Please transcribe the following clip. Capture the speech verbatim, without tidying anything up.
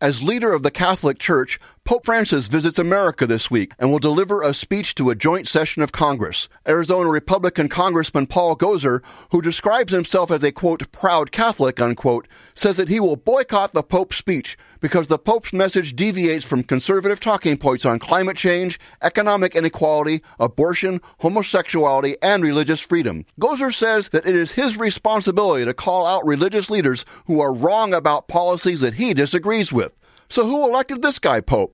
As leader of the Catholic Church, Pope Francis visits America this week and will deliver a speech to a joint session of Congress. Arizona Republican Congressman Paul Gosar, who describes himself as a, quote, proud Catholic, unquote, says that he will boycott the Pope's speech because the Pope's message deviates from conservative talking points on climate change, economic inequality, abortion, homosexuality, and religious freedom. Gosar says that it is his responsibility to call out religious leaders who are wrong about policies that he disagrees with. So who elected this guy Pope?